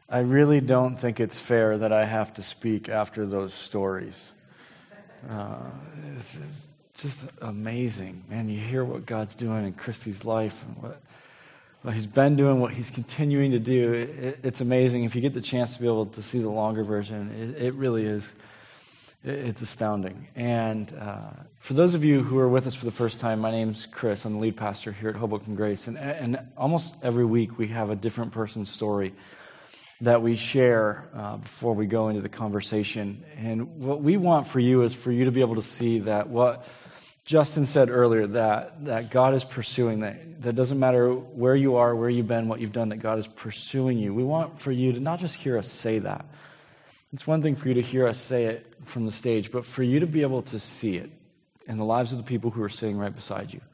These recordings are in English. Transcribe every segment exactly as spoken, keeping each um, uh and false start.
I really don't think it's fair that I have to speak after those stories. Uh, it's, it's just amazing. Man, you hear what God's doing in Christy's life and what, what he's been doing, what he's continuing to do. It, it's amazing. If you get the chance to be able to see the longer version, it, it really is. It, it's astounding. And uh, for those of you who are with us for the first time, my name's Chris. I'm the lead pastor here at Hoboken Grace. And, and almost every week we have a different person's story that we share uh, before we go into the conversation. And what we want for you is for you to be able to see that what Justin said earlier, that that God is pursuing, that that doesn't matter where you are, where you've been, what you've done, that God is pursuing you. We want for you to not just hear us say that. It's one thing for you to hear us say it from the stage, but for you to be able to see it in the lives of the people who are sitting right beside you.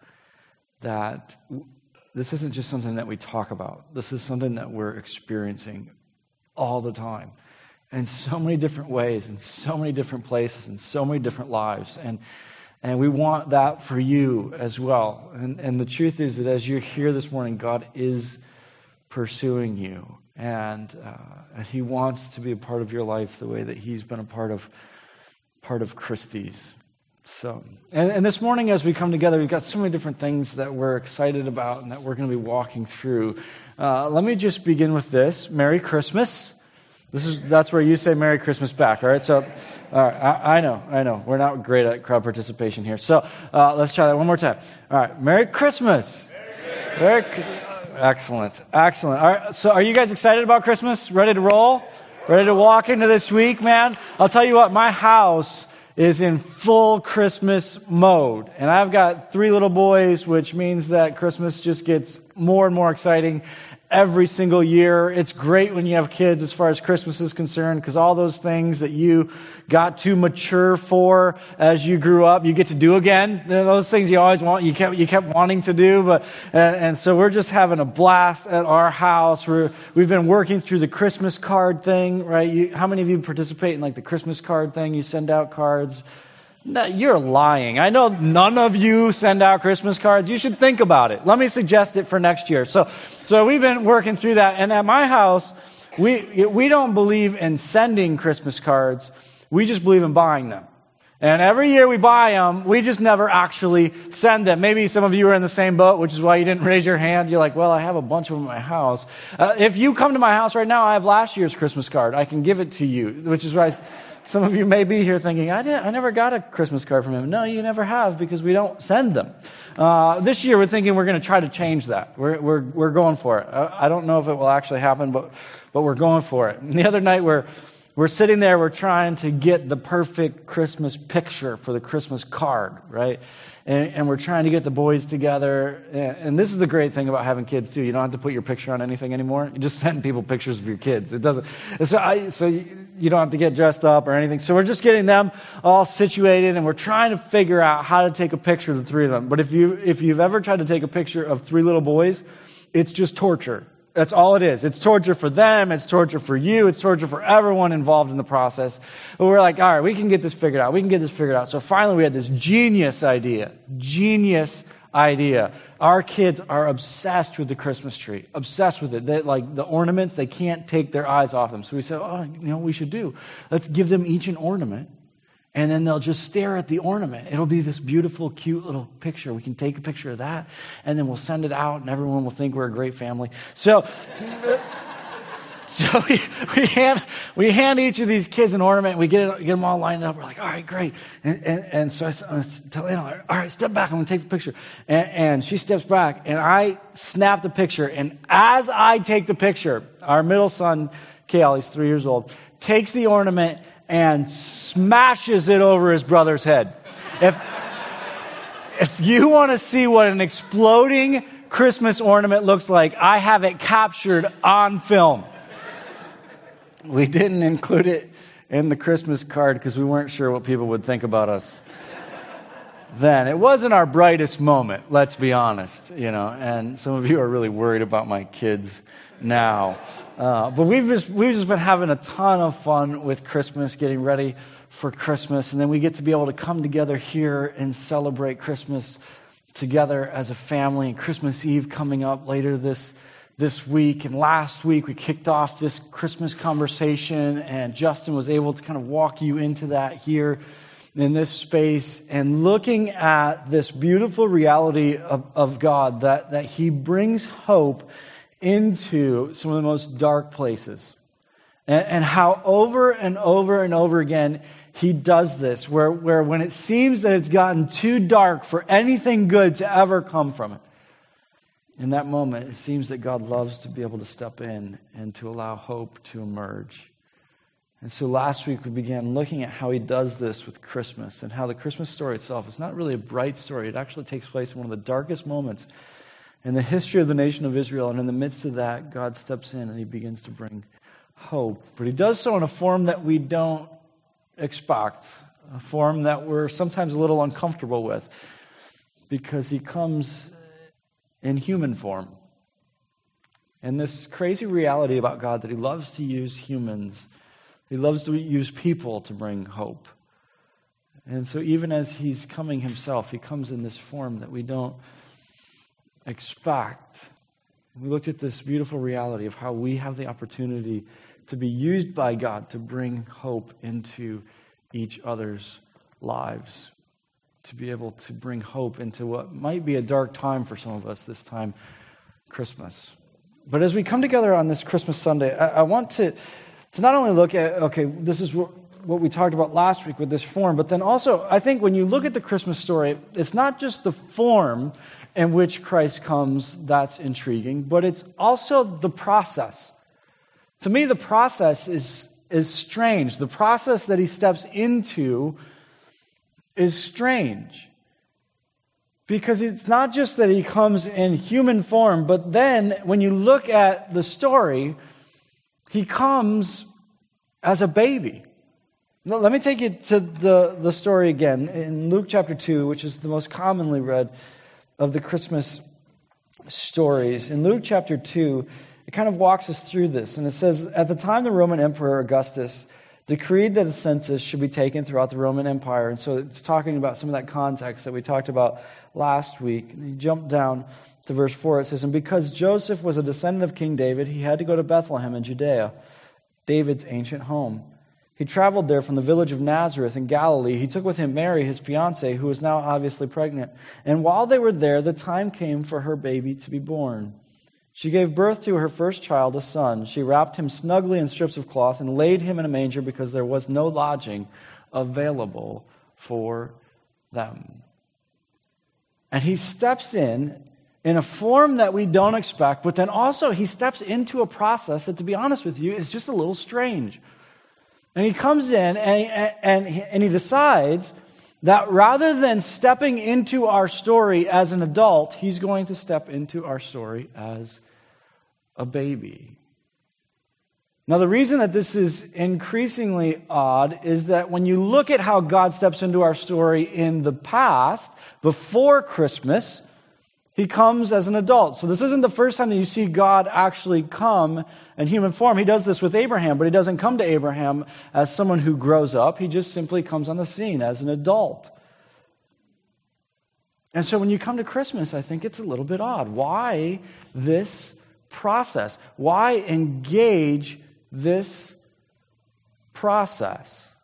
That this isn't just something that we talk about. This is something that we're experiencing all the time, in so many different ways, in so many different places, in so many different lives. And and we want that for you as well. And, and the truth is that as you're here this morning, God is pursuing you. And, uh, and he wants to be a part of your life the way that he's been a part of part of Christy's. So, and, and this morning as we come together, we've got so many different things that we're excited about and that we're going to be walking through. Uh, let me just begin with this. Merry Christmas. This is that's where you say Merry Christmas back, all right? So, all right, I, I know, I know. We're not great at crowd participation here. So, uh, let's try that one more time. All right, Merry Christmas. Merry Christmas. Excellent, excellent. All right, so are you guys excited about Christmas? Ready to roll? Ready to walk into this week, man? I'll tell you what, my house is in full Christmas mode. And I've got three little boys, which means that Christmas just gets more and more exciting every single year. It's great when you have kids as far as Christmas is concerned, because all those things that you got to mature for as you grew up, you get to do again. Those things you always want, you kept you kept wanting to do. But and, and so we're just having a blast at our house. We're we've been working through the Christmas card thing, right? You, how many of you participate in like the Christmas card thing? You send out cards. No, you're lying. I know none of you send out Christmas cards. You should think about it. Let me suggest it for next year. So, so we've been working through that. And at my house, we, we don't believe in sending Christmas cards. We just believe in buying them. And every year we buy them, we just never actually send them. Maybe some of you are in the same boat, which is why you didn't raise your hand. You're like, well, I have a bunch of them at my house. Uh, if you come to my house right now, I have last year's Christmas card. I can give it to you, which is why some of you may be here thinking, I didn't, I never got a Christmas card from him. No, you never have, because we don't send them. Uh, this year we're thinking we're going to try to change that. We're, we're, we're going for it. I, I don't know if it will actually happen, but, but we're going for it. And the other night we're, we're sitting there, we're trying to get the perfect Christmas picture for the Christmas card, right? And, and we're trying to get the boys together. And, and this is the great thing about having kids too. You don't have to put your picture on anything anymore. You just send people pictures of your kids. It doesn't. So I, so you, you don't have to get dressed up or anything. So we're just getting them all situated, and we're trying to figure out how to take a picture of the three of them. But if you if you've ever tried to take a picture of three little boys, it's just torture. That's all it is. It's torture for them. It's torture for you. It's torture for everyone involved in the process. But we're like, all right, we can get this figured out. We can get this figured out. So finally we had this genius idea. Genius idea. Our kids are obsessed with the Christmas tree. Obsessed with it. They, like the ornaments, they can't take their eyes off them. So we said, oh, you know what we should do? Let's give them each an ornament. And then they'll just stare at the ornament. It'll be this beautiful, cute little picture. We can take a picture of that, and then we'll send it out, and everyone will think we're a great family. So, so we, we hand we hand each of these kids an ornament. And we get it, get them all lined up. We're like, all right, great. And and, and so I, I tell Anna, all right, step back. I'm going to take the picture. And, and she steps back, and I snap the picture. And as I take the picture, our middle son, Kale, he's three years old, takes the ornament and smashes it over his brother's head. If, if you want to see what an exploding Christmas ornament looks like, I have it captured on film. We didn't include it in the Christmas card because we weren't sure what people would think about us then. It wasn't our brightest moment, let's be honest, you know, and some of you are really worried about my kids now. Uh, but we've just, we've just been having a ton of fun with Christmas, getting ready for Christmas. And then we get to be able to come together here and celebrate Christmas together as a family. And Christmas Eve coming up later this, this week. And last week we kicked off this Christmas conversation, and Justin was able to kind of walk you into that here in this space, and looking at this beautiful reality of, of God, that, that He brings hope into some of the most dark places. And, and how over and over and over again He does this, where, where when it seems that it's gotten too dark for anything good to ever come from it, in that moment, it seems that God loves to be able to step in and to allow hope to emerge. And so last week we began looking at how He does this with Christmas, and how the Christmas story itself is not really a bright story. It actually takes place in one of the darkest moments in the history of the nation of Israel. And in the midst of that, God steps in and He begins to bring hope. But He does so in a form that we don't expect, a form that we're sometimes a little uncomfortable with, because He comes in human form. And this crazy reality about God, that He loves to use humans, He loves to use people to bring hope. And so even as He's coming Himself, He comes in this form that we don't expect. We looked at this beautiful reality of how we have the opportunity to be used by God to bring hope into each other's lives, to be able to bring hope into what might be a dark time for some of us this time, Christmas. But as we come together on this Christmas Sunday, I, I want to, to not only look at, okay, this is what, what we talked about last week with this form, but then also, I think when you look at the Christmas story, it's not just the form in which Christ comes that's intriguing, but it's also the process. To me, the process is, is strange. The process that He steps into is strange. Because it's not just that He comes in human form, but then when you look at the story, He comes as a baby. Now, let me take you to the, the story again in Luke chapter two, which is the most commonly read of the Christmas stories. In Luke chapter two, it kind of walks us through this. And it says, at the time the Roman Emperor Augustus decreed that a census should be taken throughout the Roman Empire. And so it's talking about some of that context that we talked about last week. And you jump down to verse four. It says, and because Joseph was a descendant of King David, he had to go to Bethlehem in Judea, David's ancient home. He traveled there from the village of Nazareth in Galilee. He took with him Mary, his fiancée, who was now obviously pregnant. And while they were there, the time came for her baby to be born. She gave birth to her first child, a son. She wrapped him snugly in strips of cloth and laid him in a manger because there was no lodging available for them. And He steps in in a form that we don't expect, but then also He steps into a process that, to be honest with you, is just a little strange. And He comes in and he, and, he, and he decides that rather than stepping into our story as an adult, He's going to step into our story as a baby. Now, the reason that this is increasingly odd is that when you look at how God steps into our story in the past, before Christmas, He comes as an adult. So this isn't the first time that you see God actually come in human form. He does this with Abraham, but He doesn't come to Abraham as someone who grows up. He just simply comes on the scene as an adult. And so when you come to Christmas, I think it's a little bit odd. Why this process? Why engage this process?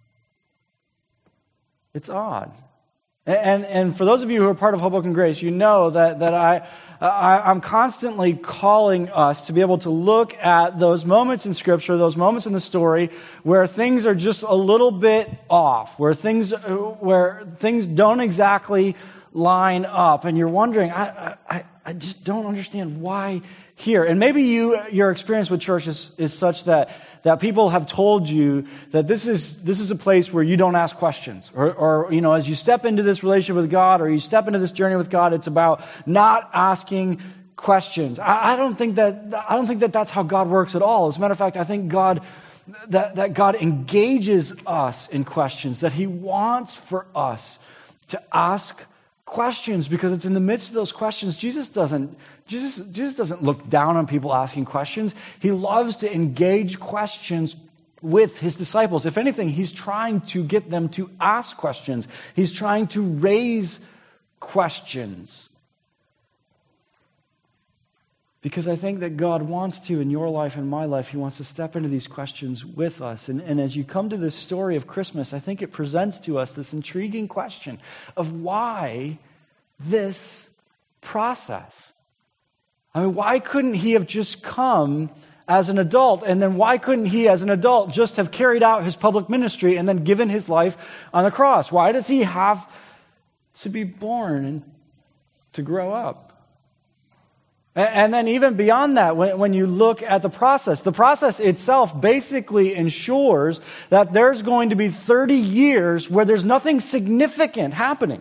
It's odd. And, and for those of you who are part of Hoboken Grace, you know that, that I, I, I'm constantly calling us to be able to look at those moments in Scripture, those moments in the story where things are just a little bit off, where things, where things don't exactly line up. And you're wondering, I, I, I just don't understand why here. And maybe you, your experience with church is, is such that that people have told you that this is this is a place where you don't ask questions, or, or you know, as you step into this relationship with God, or you step into this journey with God, it's about not asking questions. I, I don't think that I don't think that that's how God works at all. As a matter of fact, I think God that that God engages us in questions, that He wants for us to ask questions, because it's in the midst of those questions. Jesus doesn't Jesus Jesus doesn't look down on people asking questions. He loves to engage questions with His disciples. If anything, He's trying to get them to ask questions. He's trying to raise questions. Because I think that God wants to, in your life and my life, He wants to step into these questions with us. And, and as you come to this story of Christmas, I think it presents to us this intriguing question of why this process? I mean, why couldn't He have just come as an adult, and then why couldn't He, as an adult, just have carried out His public ministry and then given His life on the cross? Why does He have to be born and to grow up? And then even beyond that, when, when you look at the process, the process itself basically ensures that there's going to be thirty years where there's nothing significant happening.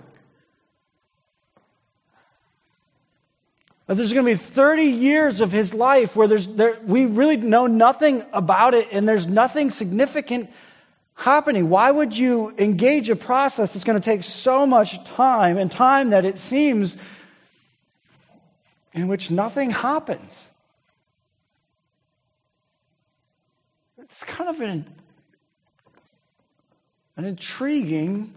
That there's going to be thirty years of His life where there's there, we really know nothing about it and there's nothing significant happening. Why would you engage a process that's going to take so much time, and time that it seems in which nothing happens? It's kind of an, an intriguing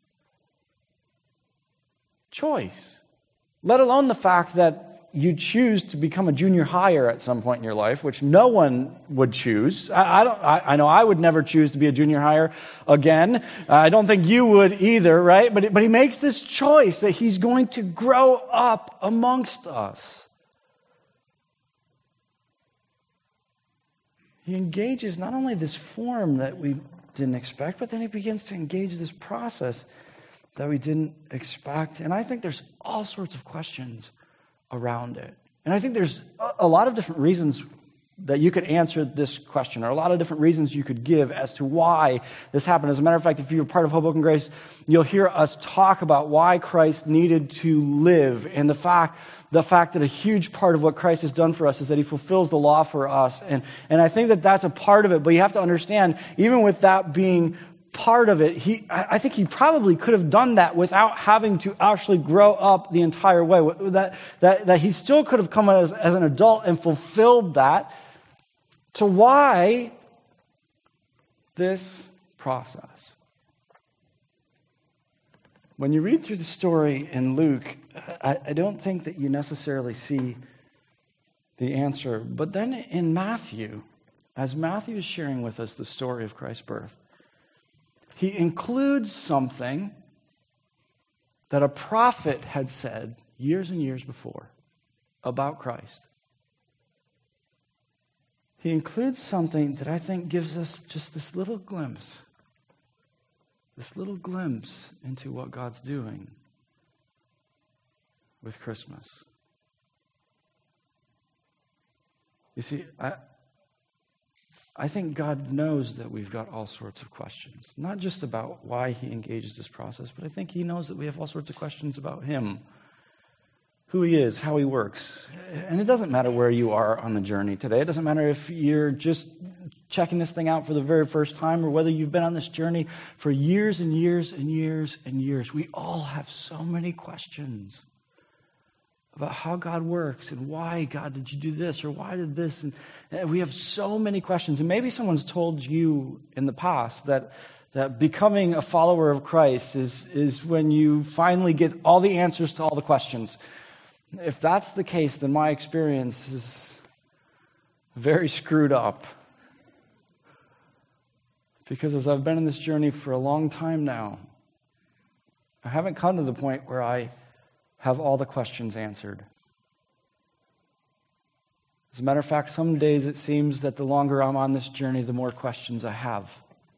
choice, let alone the fact that you choose to become a junior hire at some point in your life, which no one would choose. I, I don't. I, I know I would never choose to be a junior hire again. Uh, I don't think you would either, right? But but He makes this choice that He's going to grow up amongst us. He engages not only this form that we didn't expect, but then He begins to engage this process that we didn't expect. And I think there's all sorts of questions around it. And I think there's a lot of different reasons that you could answer this question, or a lot of different reasons you could give as to why this happened. As a matter of fact, if you're part of Hope, Hope, and Grace, you'll hear us talk about why Christ needed to live, and the fact the fact that a huge part of what Christ has done for us is that He fulfills the law for us. And, and I think that that's a part of it, but you have to understand, even with that being part of it, he, I think He probably could have done that without having to actually grow up the entire way. That, that, that He still could have come as, as an adult and fulfilled that. So why this process? When you read through the story in Luke, I, I don't think that you necessarily see the answer. But then in Matthew, as Matthew is sharing with us the story of Christ's birth, he includes something that a prophet had said years and years before about Christ. He includes something that I think gives us just this little glimpse, this little glimpse into what God's doing with Christmas. You see, I, I think God knows that we've got all sorts of questions, not just about why He engages this process, but I think He knows that we have all sorts of questions about Him, who He is, how He works. And it doesn't matter where you are on the journey today. It doesn't matter if you're just checking this thing out for the very first time or whether you've been on this journey for years and years and years and years. We all have so many questions about how God works and why, God, did you do this, or why did this? And we have so many questions. And maybe someone's told you in the past that that becoming a follower of Christ is, is when you finally get all the answers to all the questions. If that's the case, then my experience is very screwed up. Because as I've been in this journey for a long time now, I haven't come to the point where I have all the questions answered. As a matter of fact, some days it seems that the longer I'm on this journey, the more questions I have.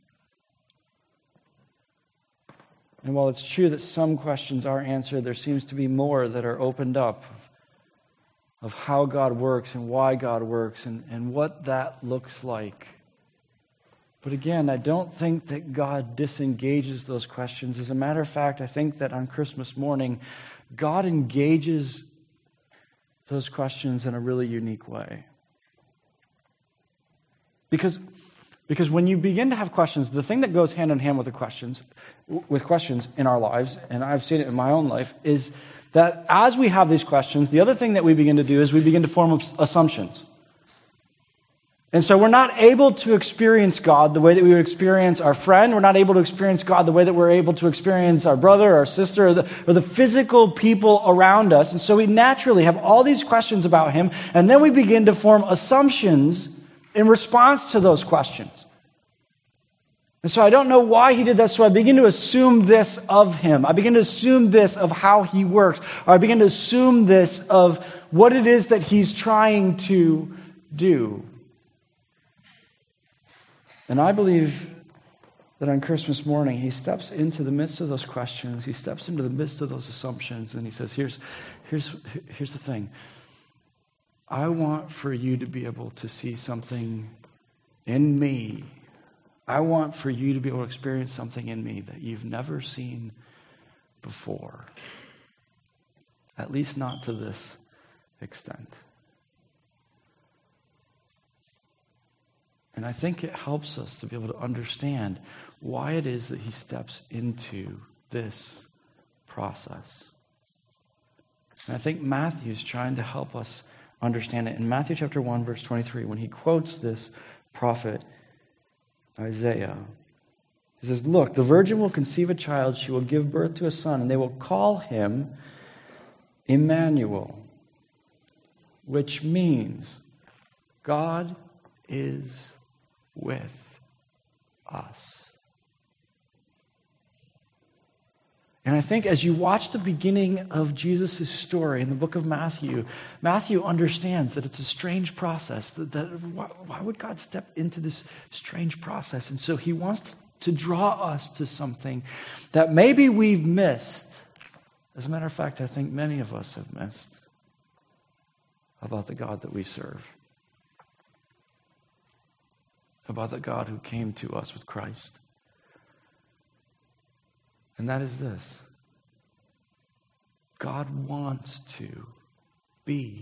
And while it's true that some questions are answered, there seems to be more that are opened up of how God works and why God works and, and what that looks like. But again, I don't think that God disengages those questions. As a matter of fact, I think that on Christmas morning, God engages those questions in a really unique way. Because, because when you begin to have questions, the thing that goes hand in hand with the questions, with questions in our lives, and I've seen it in my own life, is that as we have these questions, the other thing that we begin to do is we begin to form assumptions. And so we're not able to experience God the way that we would experience our friend. We're not able to experience God the way that we're able to experience our brother, our sister, or the, or the physical people around us. And so we naturally have all these questions about him, and then we begin to form assumptions in response to those questions. And so I don't know why he did that, so I begin to assume this of him. I begin to assume this of how he works, or I begin to assume this of what it is that he's trying to do. And I believe that on Christmas morning, he steps into the midst of those questions. He steps into the midst of those assumptions, and he says, here's, here's, here's the thing. I want for you to be able to see something in me. I want for you to be able to experience something in me that you've never seen before. At least not to this extent. And I think it helps us to be able to understand why it is that he steps into this process. And I think Matthew's trying to help us understand it. In Matthew chapter one, verse twenty-three, when he quotes this prophet Isaiah, he says, "Look, the virgin will conceive a child, she will give birth to a son, and they will call him Emmanuel," which means God is with us. And I think as you watch the beginning of Jesus' story in the book of Matthew, Matthew understands that it's a strange process. That, that why, why would God step into this strange process? And so he wants to, to draw us to something that maybe we've missed. As a matter of fact, I think many of us have missed about the God that we serve. About the God who came to us with Christ. And that is this. God wants to be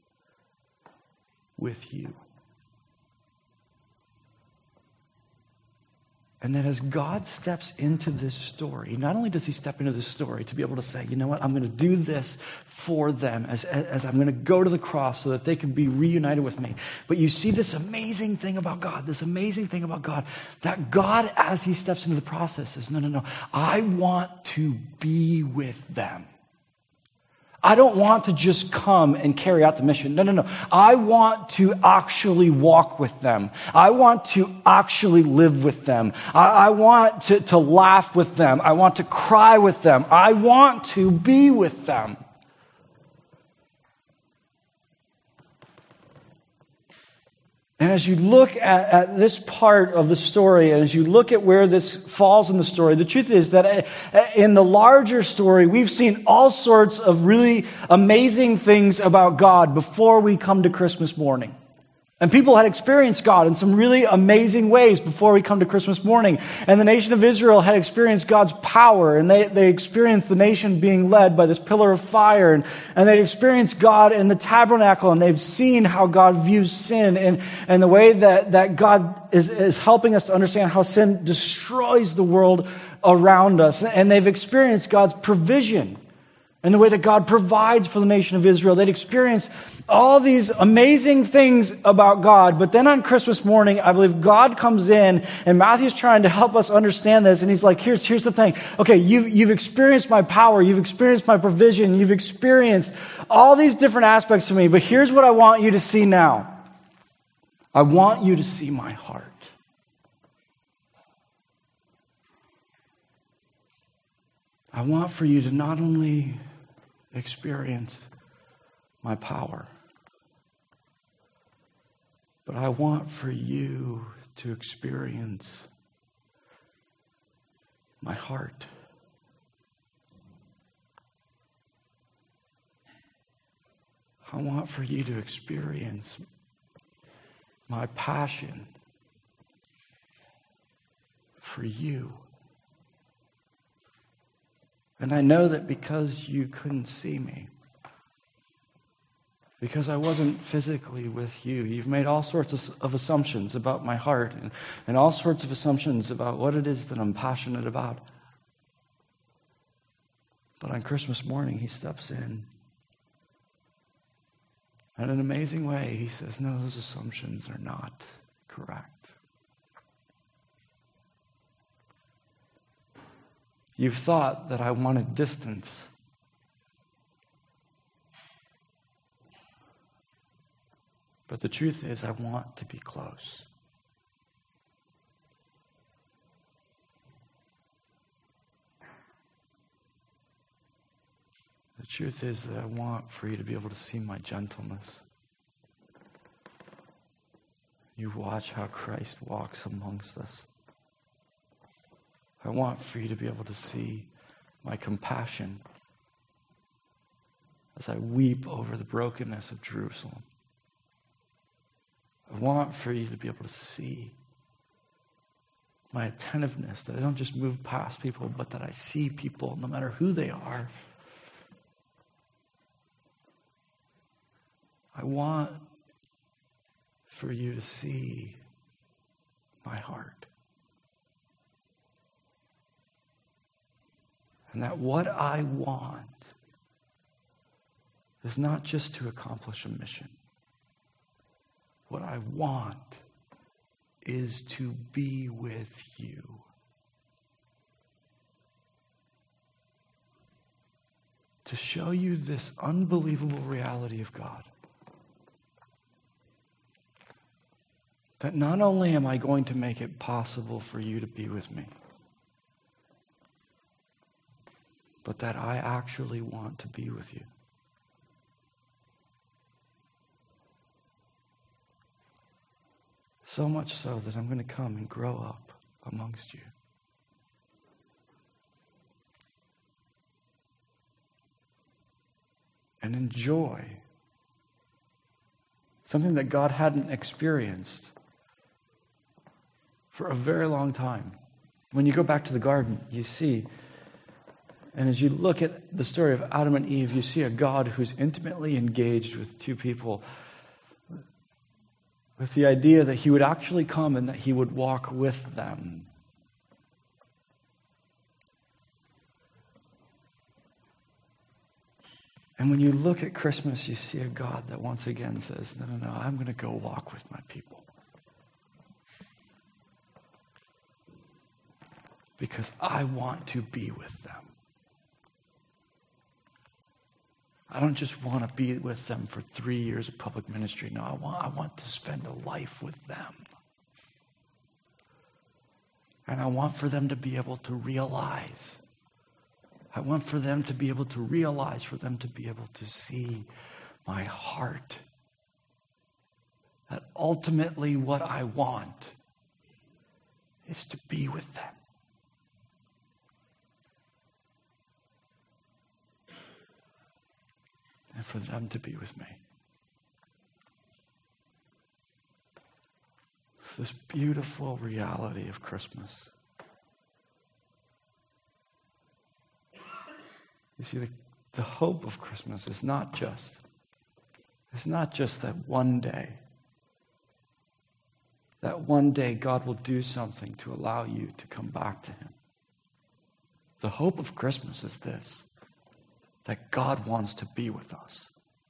with you. And then as God steps into this story, not only does he step into this story to be able to say, you know what, I'm going to do this for them as, as I'm going to go to the cross so that they can be reunited with me. But you see this amazing thing about God, this amazing thing about God, that God, as he steps into the process, says, no, no, no, I want to be with them. I don't want to just come and carry out the mission. No, no, no. I want to actually walk with them. I want to actually live with them. I, I want to, to laugh with them. I want to cry with them. I want to be with them. And as you look at, at this part of the story, and as you look at where this falls in the story, the truth is that in the larger story, we've seen all sorts of really amazing things about God before we come to Christmas morning. And people had experienced God in some really amazing ways before we come to Christmas morning. And the nation of Israel had experienced God's power, and they, they experienced the nation being led by this pillar of fire. And, and they'd experienced God in the tabernacle, and they've seen how God views sin and, and the way that, that God is, is helping us to understand how sin destroys the world around us. And they've experienced God's provision and the way that God provides for the nation of Israel. They'd experienced all these amazing things about God. But then on Christmas morning, I believe God comes in, and Matthew's trying to help us understand this. And he's like, here's, here's the thing. Okay, you've, you've experienced my power. You've experienced my provision. You've experienced all these different aspects of me. But here's what I want you to see now. I want you to see my heart. I want for you to not only experience my power, but I want for you to experience my heart. I want for you to experience my passion for you. And I know that because you couldn't see me, because I wasn't physically with you, you've made all sorts of assumptions about my heart and, and all sorts of assumptions about what it is that I'm passionate about. But on Christmas morning, he steps in And in an amazing way, he says, no, those assumptions are not correct. You've thought that I wanted distance. But the truth is, I want to be close. The truth is that I want for you to be able to see my gentleness. You watch how Christ walks amongst us. I want for you to be able to see my compassion as I weep over the brokenness of Jerusalem. I want for you to be able to see my attentiveness, that I don't just move past people, but that I see people, no matter who they are. I want for you to see my heart. And that what I want is not just to accomplish a mission. What I want is to be with you. To show you this unbelievable reality of God. That not only am I going to make it possible for you to be with me, but that I actually want to be with you. So much so that I'm going to come and grow up amongst you. And enjoy something that God hadn't experienced for a very long time. When you go back to the garden, you see, and as you look at the story of Adam and Eve, you see a God who's intimately engaged with two people, with the idea that he would actually come and that he would walk with them. And when you look at Christmas, you see a God that once again says, no, no, no, I'm going to go walk with my people. Because I want to be with them. I don't just want to be with them for three years of public ministry. No, I want, I want to spend a life with them. And I want for them to be able to realize. I want for them to be able to realize, for them to be able to see my heart. That ultimately what I want is to be with them. And for them to be with me. It's this beautiful reality of Christmas. You see, the, the hope of Christmas is not just, it's not just that one day, that one day God will do something to allow you to come back to him. The hope of Christmas is this, that God wants to be with us.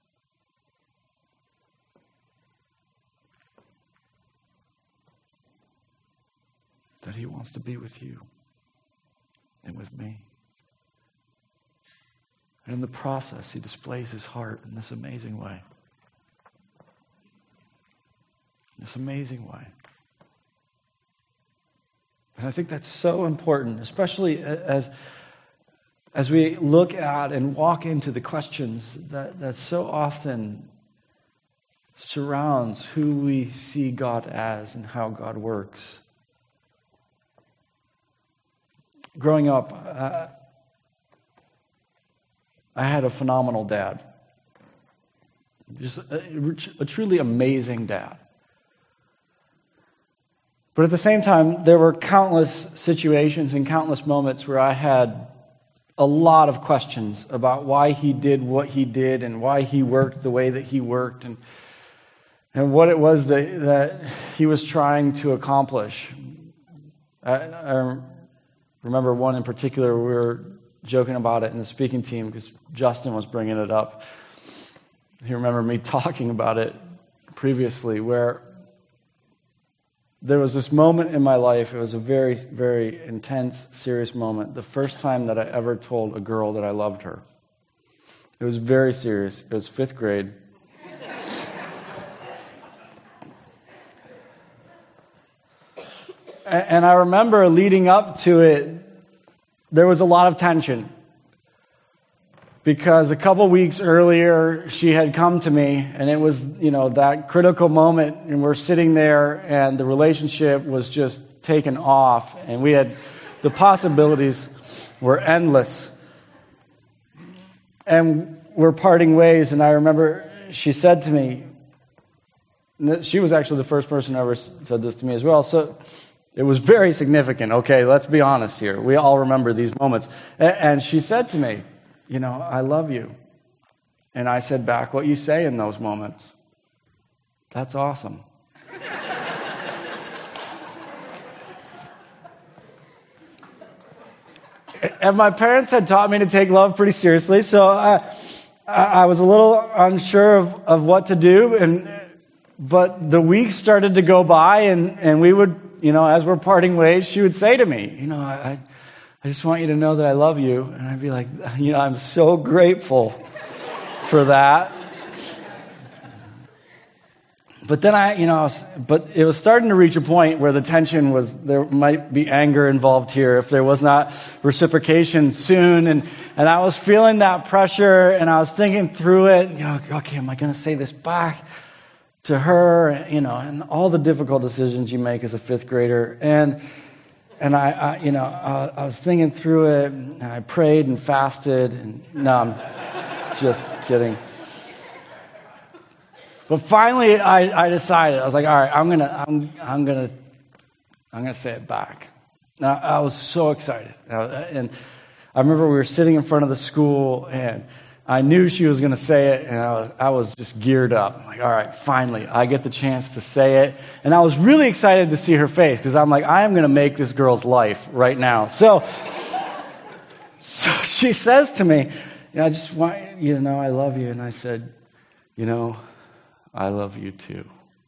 That he wants to be with you and with me. And in the process, he displays his heart in this amazing way. This amazing way. And I think that's so important, especially as As we look at and walk into the questions that, that so often surrounds who we see God as and how God works. Growing up, uh, I had a phenomenal dad. Just a, a truly amazing dad. But at the same time, there were countless situations and countless moments where I had a lot of questions about why he did what he did and why he worked the way that he worked and and what it was that, that he was trying to accomplish. I, I remember one in particular, we were joking about it in the speaking team because Justin was bringing it up. You remember me talking about it previously, where there was this moment in my life. It was a very, very intense, serious moment. The first time that I ever told a girl that I loved her. It was very serious. It was fifth grade. And I remember leading up to it, there was a lot of tension. Because a couple weeks earlier, she had come to me, and it was, you know, that critical moment, and we're sitting there, and the relationship was just taken off, and we had, the possibilities were endless. And we're parting ways, and I remember she said to me, she was actually the first person who ever said this to me as well, so it was very significant. Okay, let's be honest here. We all remember these moments. And she said to me, you know, I love you. And I said back, what you say in those moments. That's awesome. And my parents had taught me to take love pretty seriously, so I, I was a little unsure of, of what to do. And but the weeks started to go by, and, and we would, you know, as we're parting ways, she would say to me, you know, I, I just want you to know that I love you. And I'd be like, you know, I'm so grateful for that. But then I, you know, but it was starting to reach a point where the tension was, there might be anger involved here if there was not reciprocation soon. And, and I was feeling that pressure, and I was thinking through it, you know, okay, am I going to say this back to her? You know, and all the difficult decisions you make as a fifth grader. And, and I, I you know, I, I was thinking through it, and I prayed and fasted, and no, I'm just kidding. But finally, I, I decided. I was like, all right, I'm gonna, I'm, I'm gonna, I'm gonna say it back. Now, I was so excited, and I remember we were sitting in front of the school, and I knew she was gonna say it, and I was, I was just geared up. I'm like, all right, finally, I get the chance to say it, and I was really excited to see her face because I'm like, I am gonna make this girl's life right now. So, so she says to me, I just want you to know I love you, and I said, you know, I love you too.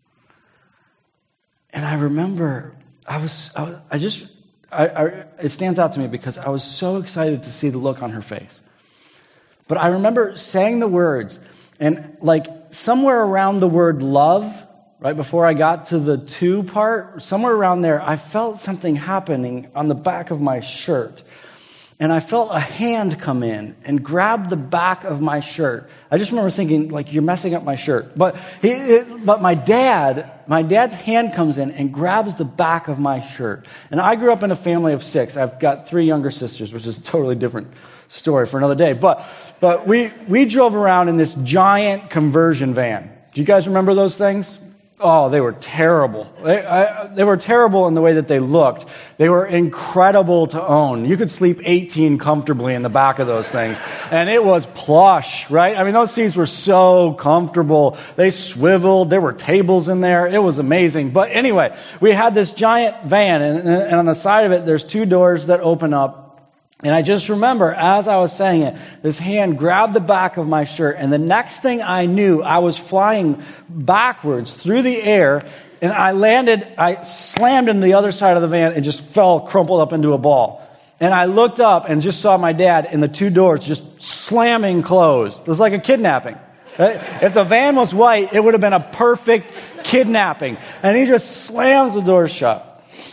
And I remember, I was, I, was, I just, I, I, it stands out to me because I was so excited to see the look on her face. But I remember saying the words, and like somewhere around the word love, right before I got to the to part, somewhere around there, I felt something happening on the back of my shirt. And I felt a hand come in and grab the back of my shirt. I just remember thinking, like, you're messing up my shirt. But he, it, but my dad, my dad's hand comes in and grabs the back of my shirt. And I grew up in a family of six. I've got three younger sisters, which is a totally different story for another day. But but we we drove around in this giant conversion van. Do you guys remember those things? Oh, they were terrible. They, I, they were terrible in the way that they looked. They were incredible to own. You could sleep eighteen comfortably in the back of those things. And it was plush, right? I mean, those seats were so comfortable. They swiveled. There were tables in there. It was amazing. But anyway, we had this giant van, and, and on the side of it, there's two doors that open up. And I just remember, as I was saying it, this hand grabbed the back of my shirt, and the next thing I knew, I was flying backwards through the air, and I landed, I slammed into the other side of the van and just fell crumpled up into a ball. And I looked up and just saw my dad in the two doors just slamming closed. It was like a kidnapping. Right? If the van was white, it would have been a perfect kidnapping. And he just slams the doors shut.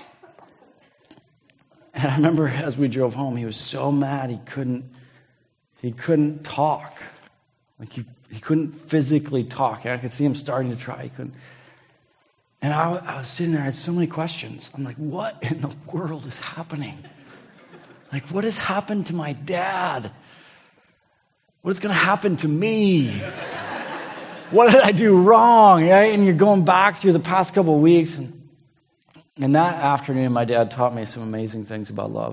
And I remember as we drove home, he was so mad he couldn't he couldn't talk. Like he, he couldn't physically talk. I could see him starting to try. He couldn't. And I, I was sitting there, I had so many questions. I'm like, what in the world is happening? Like, what has happened to my dad? What is going to happen to me? What did I do wrong? Right? And you're going back through the past couple of weeks, and And that afternoon, my dad taught me some amazing things about love.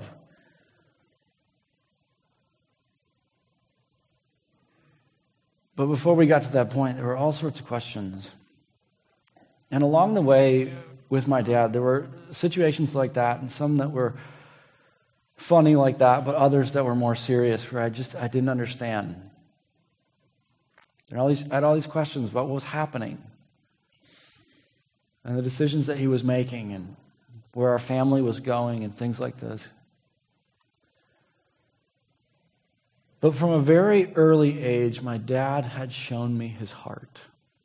But before we got to that point, there were all sorts of questions. And along the way with my dad, there were situations like that, and some that were funny like that, but others that were more serious, where I just, I didn't understand. And all these, I had all these questions about what was happening and the decisions that he was making and where our family was going and things like this. But from a very early age, my dad had shown me his heart.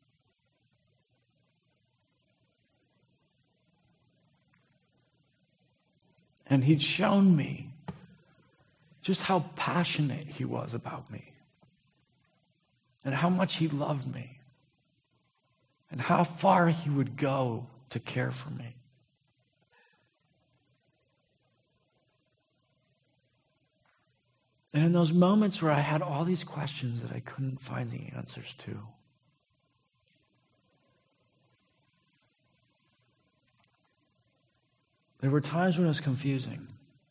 And he'd shown me just how passionate he was about me and how much he loved me and how far he would go to care for me. And in those moments where I had all these questions that I couldn't find the answers to, there were times when it was confusing.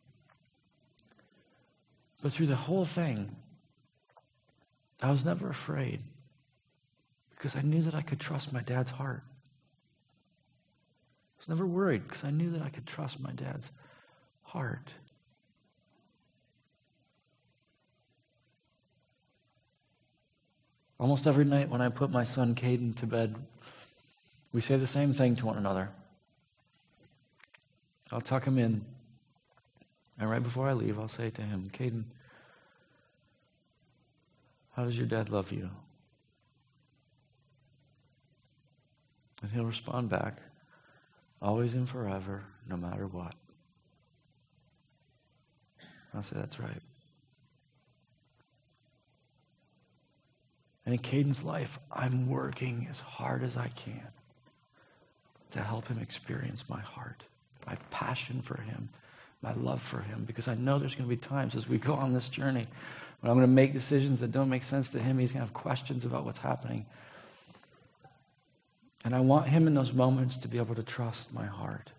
But through the whole thing, I was never afraid because I knew that I could trust my dad's heart. I was never worried because I knew that I could trust my dad's heart. Almost every night when I put my son Caden to bed, we say the same thing to one another. I'll tuck him in, and right before I leave, I'll say to him, Caden, how does your dad love you? And he'll respond back, always and forever, no matter what. I'll say, that's right. And in Caden's life, I'm working as hard as I can to help him experience my heart, my passion for him, my love for him, because I know there's going to be times as we go on this journey when I'm going to make decisions that don't make sense to him. He's going to have questions about what's happening. And I want him in those moments to be able to trust my heart.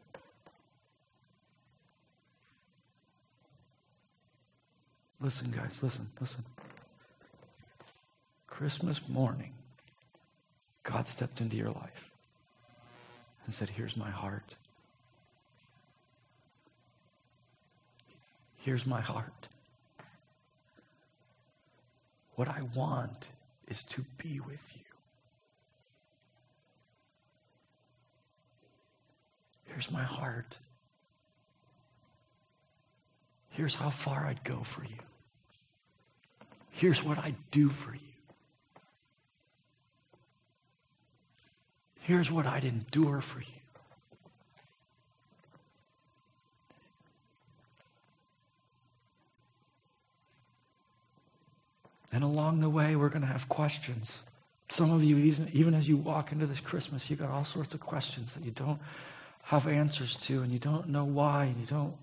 Listen, guys, listen, listen. Christmas morning, God stepped into your life and said, here's my heart. Here's my heart. What I want is to be with you. Here's my heart. Here's how far I'd go for you. Here's what I'd do for you. Here's what I'd endure for you. And along the way, we're going to have questions. Some of you, even as you walk into this Christmas, you got all sorts of questions that you don't have answers to, and you don't know why, and you don't.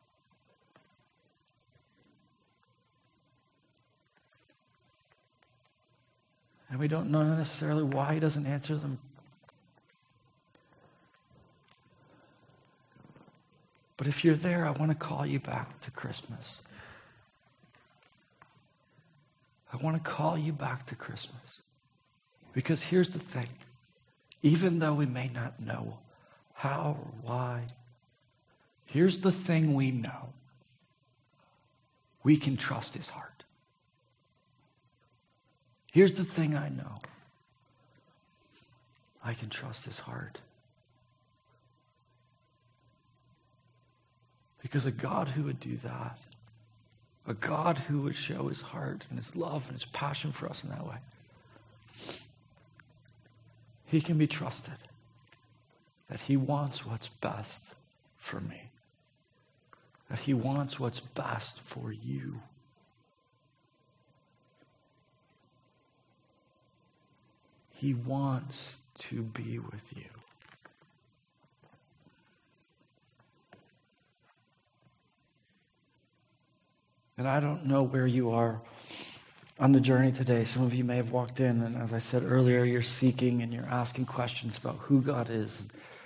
And we don't know necessarily why he doesn't answer them. But if you're there, I want to call you back to Christmas. I want to call you back to Christmas. Because here's the thing. Even though we may not know how or why, here's the thing we know. We can trust his heart. Here's the thing I know. I can trust his heart. Because a God who would do that, a God who would show his heart and his love and his passion for us in that way, he can be trusted that he wants what's best for me, that he wants what's best for you. He wants to be with you. And I don't know where you are on the journey today. Some of you may have walked in, and as I said earlier, you're seeking and you're asking questions about who God is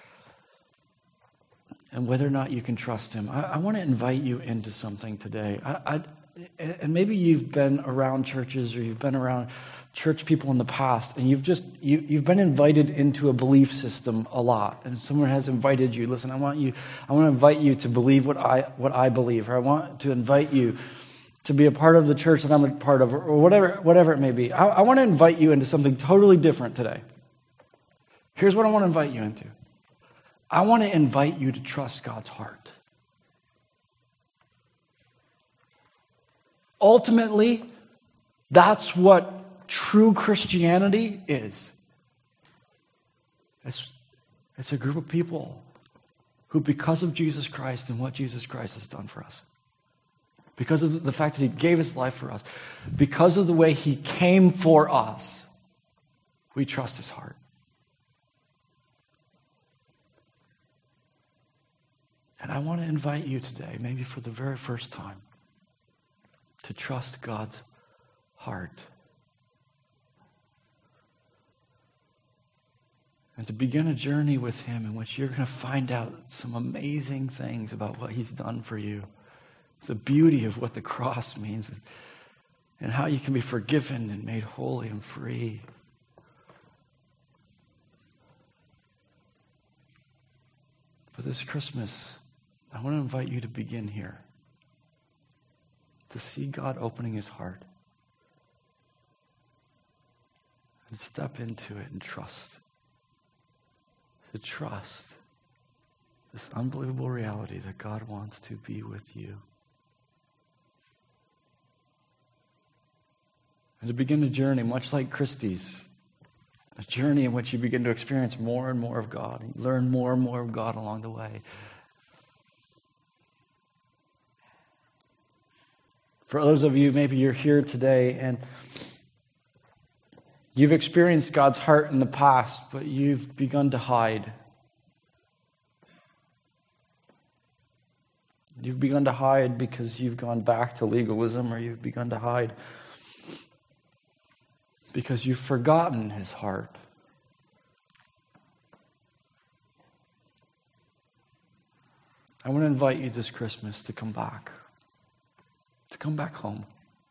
and whether or not you can trust him. I, I want to invite you into something today. I, I, and maybe you've been around churches or you've been around church people in the past, and you've just you, you've been invited into a belief system a lot, and someone has invited you. Listen, I want you. I want to invite you to believe what I what I believe, or I want to invite you to be a part of the church that I'm a part of, or whatever, whatever it may be, I, I want to invite you into something totally different today. Here's what I want to invite you into. I want to invite you to trust God's heart. Ultimately, that's what true Christianity is. It's, it's a group of people who, because of Jesus Christ and what Jesus Christ has done for us, because of the fact that he gave his life for us, because of the way he came for us, we trust his heart. And I want to invite you today, maybe for the very first time, to trust God's heart. And to begin a journey with him in which you're going to find out some amazing things about what he's done for you. The beauty of what the cross means, and, and how you can be forgiven and made holy and free. But this Christmas, I want to invite you to begin here. To see God opening his heart. And step into it and trust. To trust this unbelievable reality that God wants to be with you. And to begin a journey, much like Christie's, a journey in which you begin to experience more and more of God, and learn more and more of God along the way. For those of you, maybe you're here today and you've experienced God's heart in the past, but you've begun to hide. You've begun to hide because you've gone back to legalism, or you've begun to hide because you've forgotten his heart. I want to invite you this Christmas to come back, to come back home.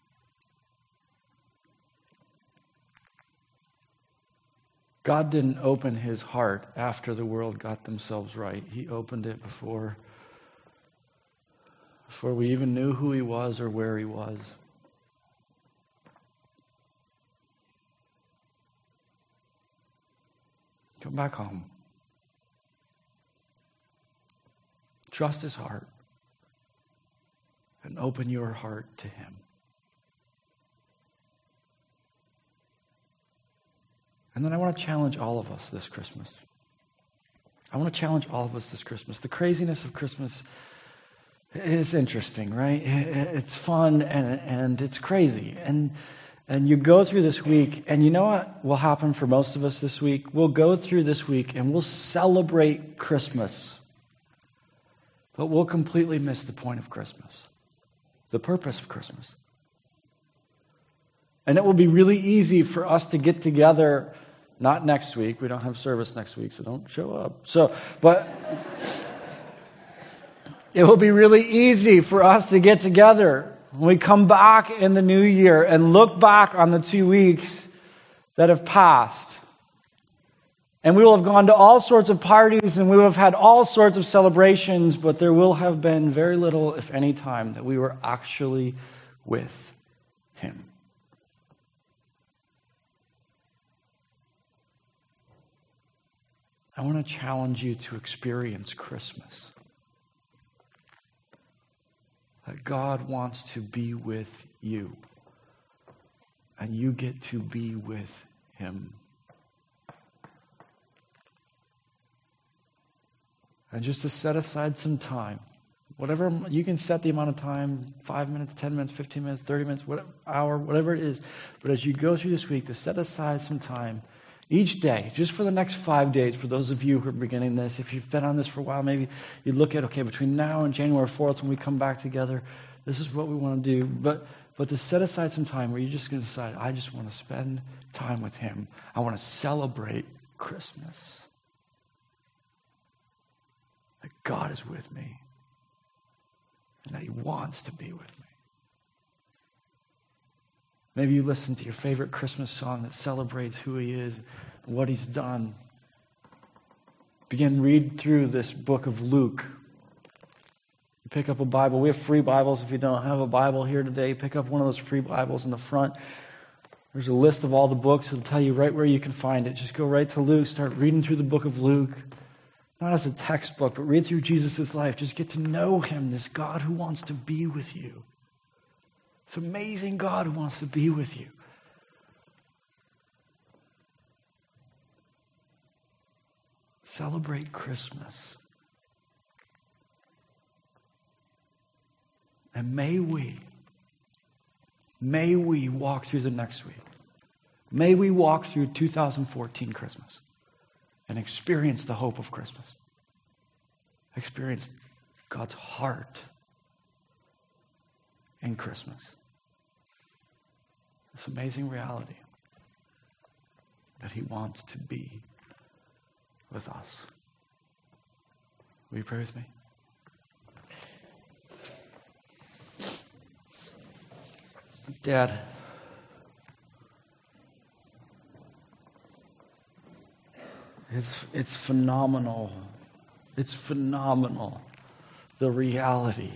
God didn't open his heart after the world got themselves right. He opened it before, before we even knew who he was or where he was. Come back home. Trust his heart and open your heart to him. And then I want to challenge all of us this Christmas. I want to challenge all of us this Christmas. The craziness of Christmas is interesting, right? It's fun and, and it's crazy. And And you go through this week, and you know what will happen for most of us this week? We'll go through this week, and we'll celebrate Christmas. But we'll completely miss the point of Christmas, the purpose of Christmas. And it will be really easy for us to get together, not next week. We don't have service next week, so don't show up. So, but it will be really easy for us to get together when we come back in the new year and look back on the two weeks that have passed. And we will have gone to all sorts of parties and we will have had all sorts of celebrations, but there will have been very little, if any, time that we were actually with him. I want to challenge you to experience Christmas. That God wants to be with you, and you get to be with him. And just to set aside some time, whatever, you can set the amount of time, five minutes, ten minutes, fifteen minutes, thirty minutes, whatever, hour, whatever it is. But as you go through this week, to set aside some time each day, just for the next five days, for those of you who are beginning this, if you've been on this for a while, maybe you look at, okay, between now and January fourth, when we come back together, this is what we want to do. But but to set aside some time where you're just going to decide, I just want to spend time with him. I want to celebrate Christmas. That God is with me, and that he wants to be with me. Maybe you listen to your favorite Christmas song that celebrates who he is and what he's done. Begin read through this book of Luke. Pick up a Bible. We have free Bibles. If you don't have a Bible here today, pick up one of those free Bibles in the front. There's a list of all the books. It'll tell you right where you can find it. Just go right to Luke. Start reading through the book of Luke. Not as a textbook, but read through Jesus' life. Just get to know him, this God who wants to be with you. This amazing God who wants to be with you. Celebrate Christmas. And may we, may we walk through the next week. May we walk through two thousand fourteen Christmas and experience the hope of Christmas. Experience God's heart in Christmas. This amazing reality that he wants to be with us. Will you pray with me? Dad, it's, it's phenomenal. It's phenomenal, the reality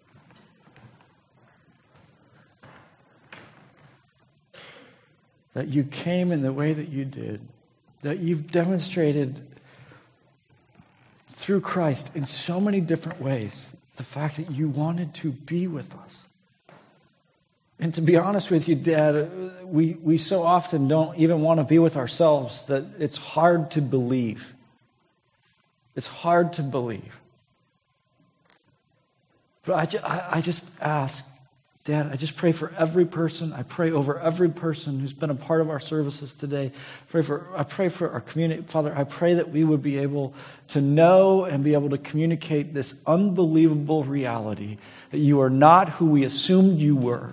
that you came in the way that you did, that you've demonstrated through Christ in so many different ways, the fact that you wanted to be with us. And to be honest with you, Dad, we, we so often don't even want to be with ourselves that it's hard to believe. It's hard to believe. But I, ju- I, I just ask, Dad, I just pray for every person. I pray over every person who's been a part of our services today. Pray for, I pray for our community. Father, I pray that we would be able to know and be able to communicate this unbelievable reality that you are not who we assumed you were.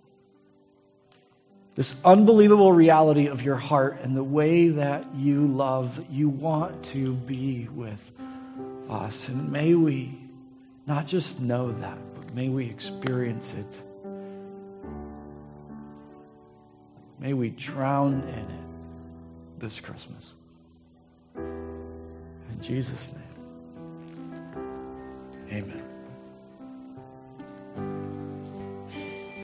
This unbelievable reality of your heart and the way that you love, that you want to be with us. And may we not just know that, but may we experience it. May we drown in it this Christmas. In Jesus' name, amen.